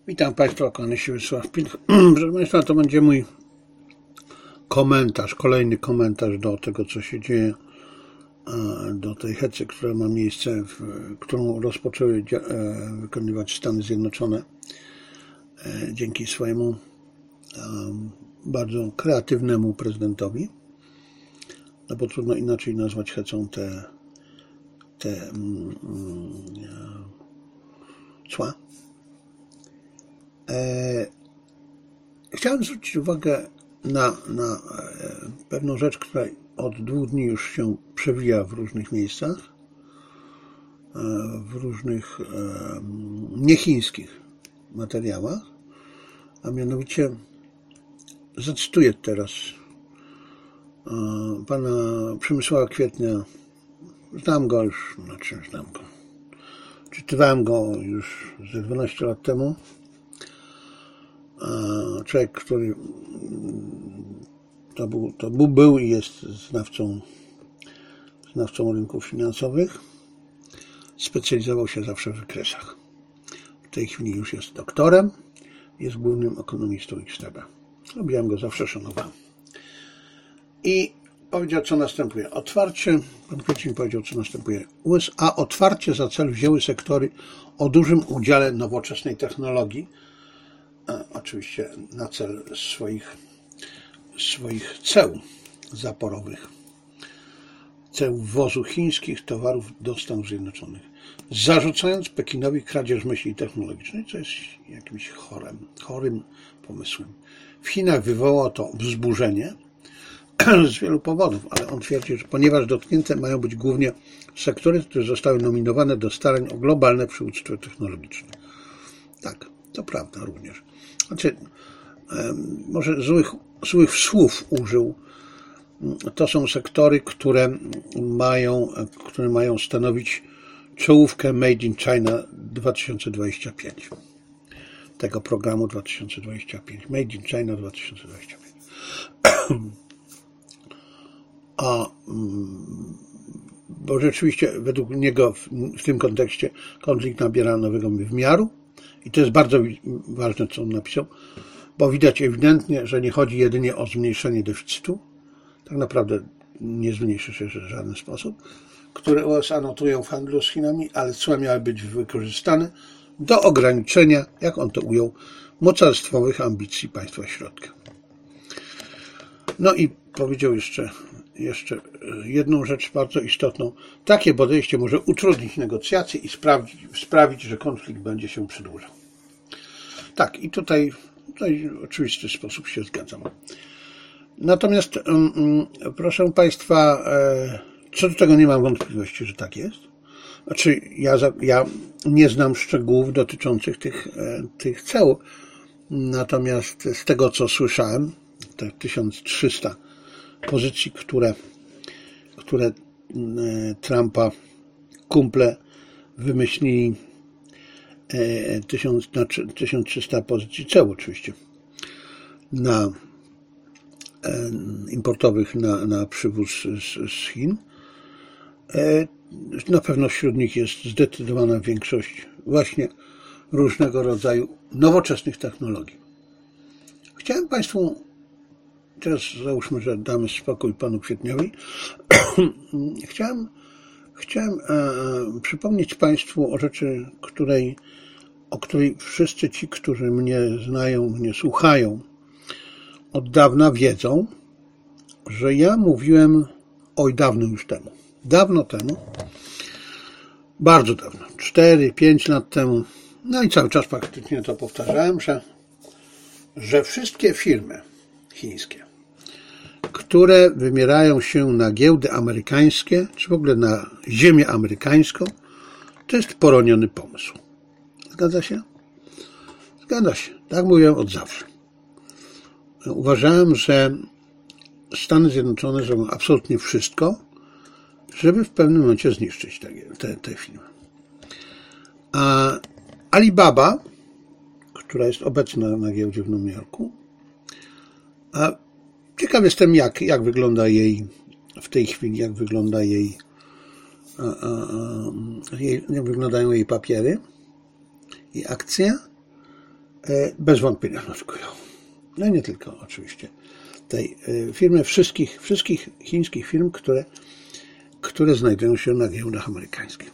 Witam Państwa, kłaniam się Wiesław Pilch. Proszę Państwa, to będzie mój komentarz, kolejny komentarz do tego, co się dzieje, do tej hecy, która ma miejsce, którą rozpoczęły wykonywać Stany Zjednoczone dzięki swojemu bardzo kreatywnemu prezydentowi. No bo trudno inaczej nazwać hecą te cła. Chciałem zwrócić uwagę na pewną rzecz, która od 2 dni już się przewija w różnych miejscach, w różnych niechińskich materiałach, a mianowicie zacytuję teraz pana Przemysława Kwietnia. Znam go już, czytywałem go już ze 12 lat temu. Człowiek, który był i jest znawcą rynków finansowych, specjalizował się zawsze w wykresach. W tej chwili już jest doktorem, jest głównym ekonomistą XTB. Lubiłem go, zawsze szanowałem. I powiedział, co następuje. Pan Kwiecień powiedział, co następuje. USA otwarcie za cel wzięły sektory o dużym udziale nowoczesnej technologii, oczywiście na cel swoich ceł zaporowych, ceł wwozu chińskich towarów do Stanów Zjednoczonych, zarzucając Pekinowi kradzież myśli technologicznej, co jest jakimś chorym pomysłem. W Chinach wywołało to wzburzenie z wielu powodów, ale on twierdzi, że ponieważ dotknięte mają być głównie sektory, które zostały nominowane do starań o globalne przywództwo technologiczne. Tak, to prawda również. Znaczy, może złych słów użył. To są sektory, które mają stanowić czołówkę Made in China 2025. Tego programu 2025. Made in China 2025. Bo rzeczywiście według niego w tym kontekście konflikt nabiera nowego wymiaru i to jest bardzo ważne, co on napisał, bo widać ewidentnie, że nie chodzi jedynie o zmniejszenie deficytu, tak naprawdę nie zmniejszy się w żaden sposób, które USA notują w handlu z Chinami, ale cła miały być wykorzystane do ograniczenia, jak on to ujął, mocarstwowych ambicji państwa środka. No i powiedział jeszcze jedną rzecz bardzo istotną. Takie podejście może utrudnić negocjacje i sprawić, że konflikt będzie się przedłużał. Tak, i tutaj w oczywisty sposób się zgadzam. Natomiast, proszę Państwa, co do tego nie mam wątpliwości, że tak jest. Znaczy, ja nie znam szczegółów dotyczących tych ceł, natomiast z tego, co słyszałem, te 1300 pozycji, które Trumpa kumple wymyślili, 1300 pozycji ceł oczywiście importowych na przywóz z Chin. Na pewno wśród nich jest zdecydowana większość właśnie różnego rodzaju nowoczesnych technologii. Chciałem Państwu, teraz załóżmy, że damy spokój panu Kwietniowi, chciałem przypomnieć Państwu o rzeczy, o której wszyscy ci, którzy mnie znają, mnie słuchają, od dawna wiedzą, że ja mówiłem dawno temu, bardzo dawno, 4-5 lat temu, no i cały czas praktycznie to powtarzałem, że wszystkie firmy chińskie, które wybierają się na giełdy amerykańskie, czy w ogóle na ziemię amerykańską, to jest poroniony pomysł. Zgadza się? Zgadza się. Tak mówiłem od zawsze. Uważałem, że Stany Zjednoczone zrobią absolutnie wszystko, żeby w pewnym momencie zniszczyć te firmy. A Alibaba, która jest obecna na giełdzie w Nowym Jorku, a ciekaw jestem, jak wygląda jej w tej chwili, jak wyglądają jej papiery i akcje. bez wątpienia wnoskują. No nie tylko oczywiście tej firmy, wszystkich chińskich firm, które znajdują się na giełdach amerykańskich.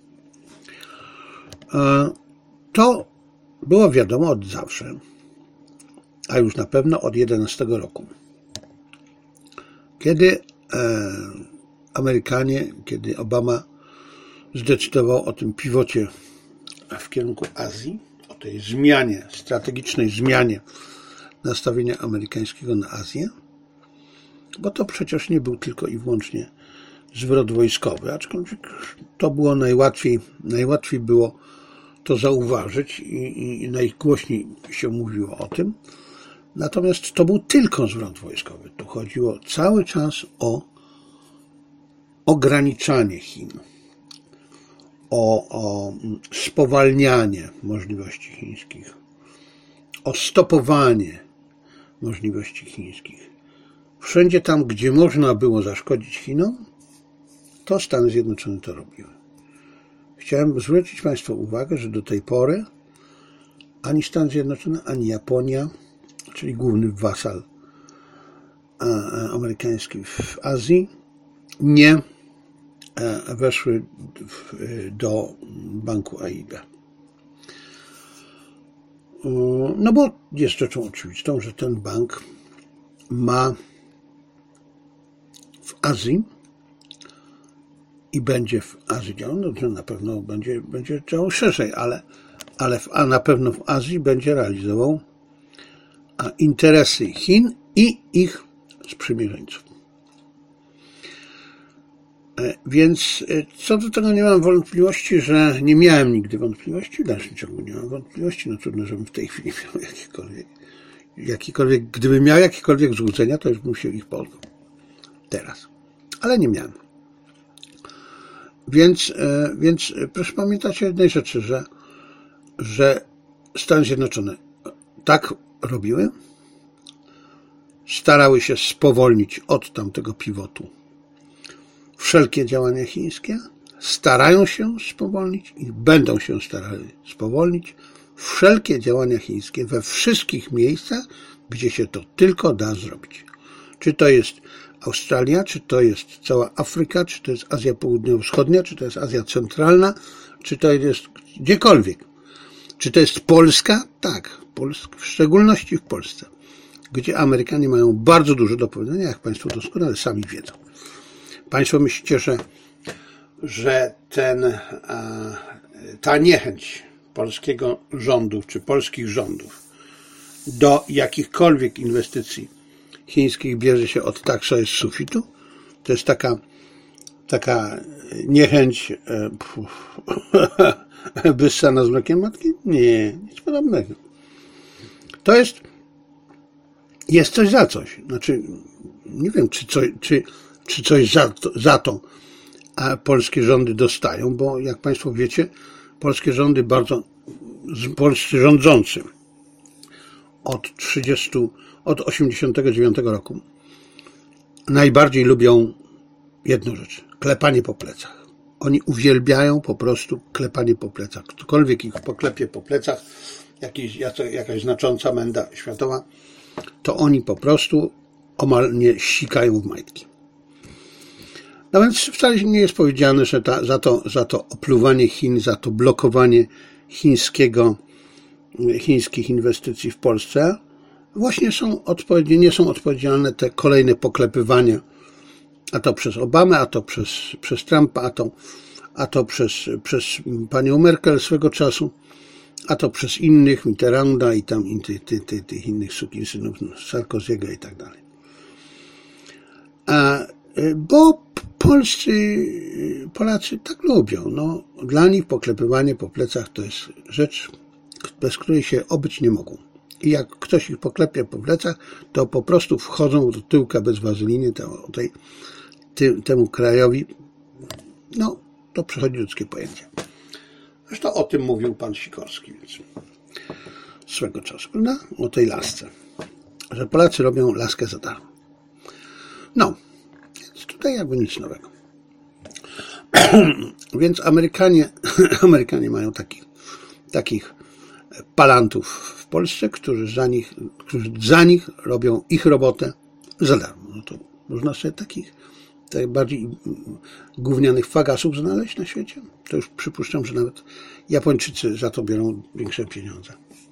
To było wiadomo od zawsze, a już na pewno od 2011 roku. Kiedy Amerykanie, kiedy Obama zdecydował o tym pivocie w kierunku Azji, o tej zmianie, strategicznej zmianie nastawienia amerykańskiego na Azję, bo to przecież nie był tylko i wyłącznie zwrot wojskowy, aczkolwiek to było najłatwiej było to zauważyć i najgłośniej się mówiło o tym. Natomiast to był tylko zwrot wojskowy. Tu chodziło cały czas o ograniczanie Chin, o spowalnianie możliwości chińskich, o stopowanie możliwości chińskich. Wszędzie tam, gdzie można było zaszkodzić Chinom, to Stany Zjednoczone to robiły. Chciałem zwrócić Państwa uwagę, że do tej pory ani Stany Zjednoczone, ani Japonia, czyli główny wasal amerykański w Azji, nie weszły do banku AIB. No bo jest rzeczą oczywistą, że ten bank ma w Azji i będzie w Azji działał, no na pewno będzie działał szerzej, ale na pewno w Azji będzie realizował interesy Chin i ich sprzymierzeńców. Więc co do tego nie mam wątpliwości, że nie miałem nigdy wątpliwości, w dalszym ciągu nie mam wątpliwości, no trudno, żebym w tej chwili miał jakiekolwiek, gdybym miał jakiekolwiek złudzenia, to już bym się ich pozbył. Teraz. Ale nie miałem. Więc proszę pamiętać o jednej rzeczy, że Stany Zjednoczone tak robiły, starały się spowolnić od tamtego pivotu wszelkie działania chińskie, starają się spowolnić i będą się starały spowolnić wszelkie działania chińskie we wszystkich miejscach, gdzie się to tylko da zrobić. Czy to jest Australia, czy to jest cała Afryka, czy to jest Azja Południowo-Wschodnia, czy to jest Azja Centralna, czy to jest gdziekolwiek. Czy to jest Polska? Tak, w szczególności w Polsce, gdzie Amerykanie mają bardzo dużo do powiedzenia, jak Państwo doskonale sami wiedzą. Państwo myślicie, że ta niechęć polskiego rządu, czy polskich rządów do jakichkolwiek inwestycji chińskich bierze się od tak sobie z sufitu? To jest taka niechęć wyssana z mlekiem matki? Nie, nic podobnego. To jest coś za coś. Znaczy, nie wiem, czy coś za to polskie rządy dostają, bo jak Państwo wiecie, polskie rządzący od 89 roku najbardziej lubią jedną rzecz, klepanie po plecach. Oni uwielbiają po prostu klepanie po plecach. Ktokolwiek ich poklepie po plecach, jakaś znacząca menda światowa, to oni po prostu omal nie sikają w majtki. No więc wcale nie jest powiedziane, że za to opluwanie Chin, za to blokowanie chińskich inwestycji w Polsce właśnie nie są odpowiedzialne te kolejne poklepywania, a to przez Obamę, a to przez Trumpa, a to przez panią Merkel swego czasu, a to przez innych, Mitterranda i tam tych innych sukinsynów, Sarkozy'ego i tak dalej. Bo Polacy tak lubią. No, dla nich poklepywanie po plecach to jest rzecz, bez której się obyć nie mogą. I jak ktoś ich poklepie po plecach, to po prostu wchodzą do tyłka bez wazeliny temu krajowi. No, to przechodzi ludzkie pojęcie. Zresztą o tym mówił pan Sikorski, więc swego czasu, prawda? O tej lasce. Że Polacy robią laskę za darmo. No, więc tutaj jakby nic nowego. Więc Amerykanie mają takich palantów w Polsce, którzy za nich robią ich robotę za darmo. No to można sobie takich bardziej gównianych fagasów znaleźć na świecie. To już przypuszczam, że nawet Japończycy za to biorą większe pieniądze.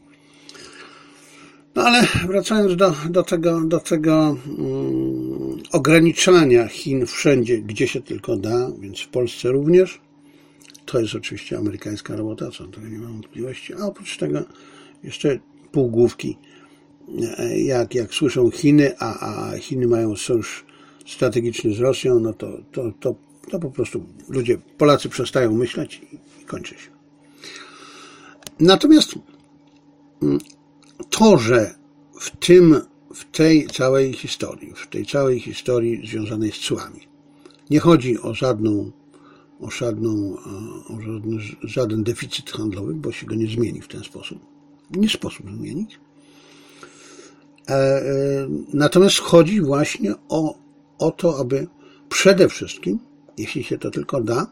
No ale wracając do tego ograniczania Chin wszędzie, gdzie się tylko da, więc w Polsce również, to jest oczywiście amerykańska robota, co to nie mam wątpliwości, a oprócz tego jeszcze półgłówki, jak słyszą Chiny, a Chiny mają sojusz strategiczny z Rosją, no to po prostu Polacy przestają myśleć i kończy się. Natomiast to, że w tej całej historii związanej z cłami nie chodzi o żaden deficyt handlowy, bo się go nie zmieni w ten sposób. Nie sposób zmienić. Natomiast chodzi właśnie o to, aby przede wszystkim, jeśli się to tylko da,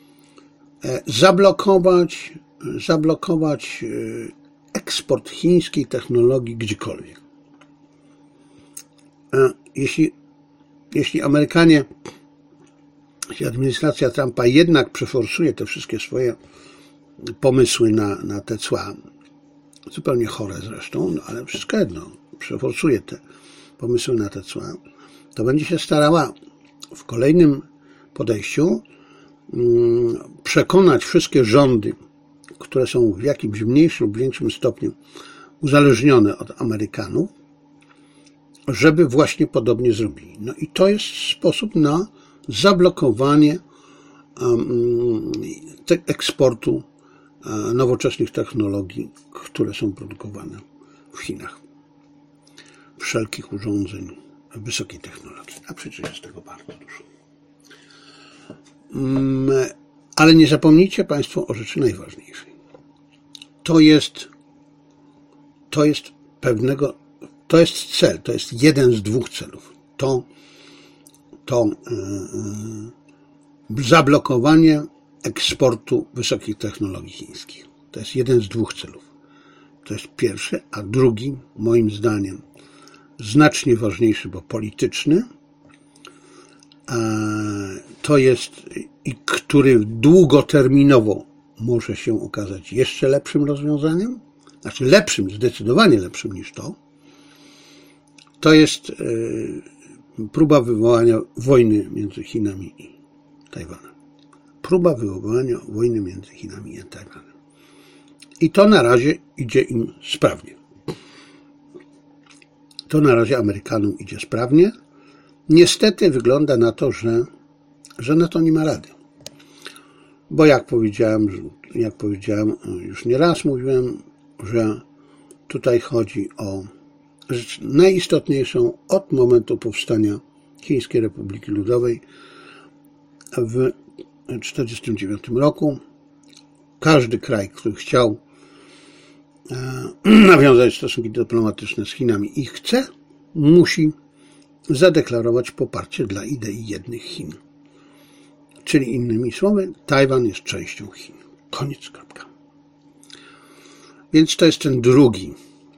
zablokować eksport chińskiej technologii gdziekolwiek. Jeśli Amerykanie, jeśli administracja Trumpa jednak przeforsuje te wszystkie swoje pomysły na te cła, zupełnie chore zresztą, no ale wszystko jedno, przeforsuje te pomysły na te cła, to będzie się starała w kolejnym podejściu przekonać wszystkie rządy, które są w jakimś mniejszym lub większym stopniu uzależnione od Amerykanów, żeby właśnie podobnie zrobili. No i to jest sposób na zablokowanie eksportu nowoczesnych technologii, które są produkowane w Chinach. Wszelkich urządzeń wysokiej technologii. A przecież jest tego bardzo dużo. Ale nie zapomnijcie Państwo o rzeczy najważniejszej. To jest cel, to jest jeden z dwóch celów. To zablokowanie eksportu wysokich technologii chińskich. To jest jeden z dwóch celów. To jest pierwszy, a drugi, moim zdaniem, znacznie ważniejszy, bo polityczny, to jest i który długoterminowo może się okazać jeszcze lepszym rozwiązaniem, znaczy lepszym, zdecydowanie lepszym niż to jest próba wywołania wojny między Chinami i Tajwanem. Próba wywołania wojny między Chinami i Tajwanem. I to na razie idzie im sprawnie. To na razie Amerykanom idzie sprawnie. Niestety wygląda na to, że na to nie ma rady. Bo jak powiedziałem, już nieraz mówiłem, że tutaj chodzi o rzecz najistotniejszą od momentu powstania Chińskiej Republiki Ludowej w 1949 roku. Każdy kraj, który chciał nawiązać stosunki dyplomatyczne z Chinami i chce, musi zadeklarować poparcie dla idei jednych Chin. Czyli innymi słowy, Tajwan jest częścią Chin. Koniec, kropka. Więc to jest ten drugi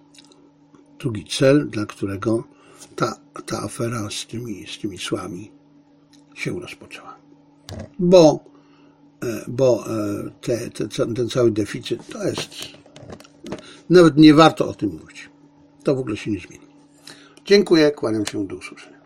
cel, dla którego ta afera z tymi cłami się rozpoczęła. Bo ten cały deficyt to jest... Nawet nie warto o tym mówić. To w ogóle się nie zmieni. Dziękuję, kłaniam się, do usłyszenia.